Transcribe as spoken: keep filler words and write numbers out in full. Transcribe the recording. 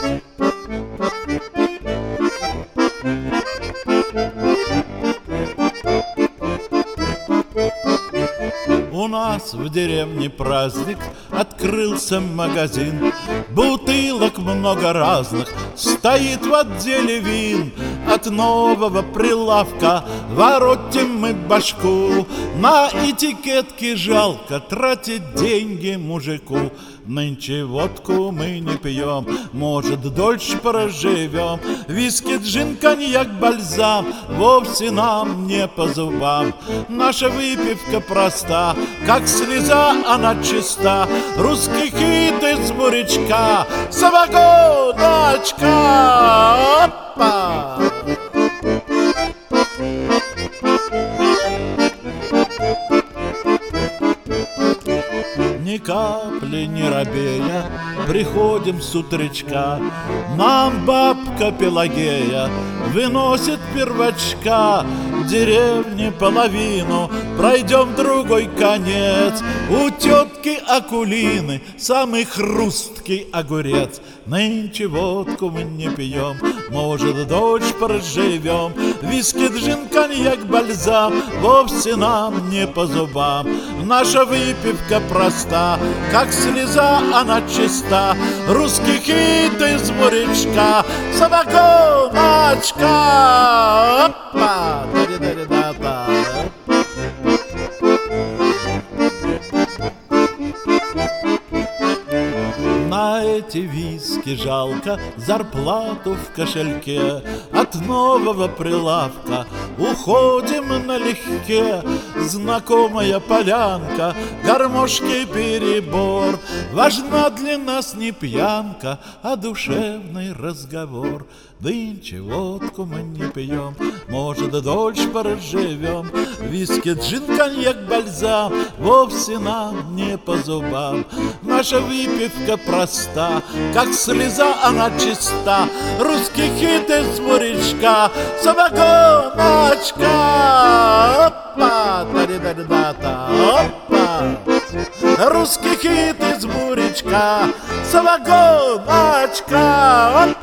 У нас в деревне праздник, открылся магазин. Бутылок много разных, стоит в отделе вин. От нового прилавка воротим мы башку. На этикетке жалко тратить деньги мужику. Нынче водку мы не пьем, может, дольше проживем. Виски, джин, коньяк, бальзам вовсе нам не по зубам. Наша выпивка проста, как слеза она чиста. Русский хит из бурячка, самогоночка. Опа! Ни капли не робея, приходим с утречка. Нам бабка Пелагея выносит первочка. Деревни половину, пройдем другой конец. У тетки Акулины самый хрусткий огурец. Нынче водку мы не пьем, может, дочь проживем. Виски, джин, коньяк, бальзам вовсе нам не по зубам. Наша выпивка проста, как слеза она чиста. Русский хит из бурячка, самогоночка. Опа! Да-да-да-да-да. На эти виски жалко зарплату в кошельке. От нового прилавка уходим налегке. Знакомая полянка, гармошки перебор. Важна для нас не пьянка, а душевный разговор. Нынче водку мы не пьем, может, дольше проживем. Виски, джин, коньяк, бальзам вовсе нам не по зубам. Наша выпивка проста, как слеза она чиста. Русский хит из бурячка, самогоночка. Опа! Да-да-да-да-да. Опа! Русский хит из бурячка, самогоночка.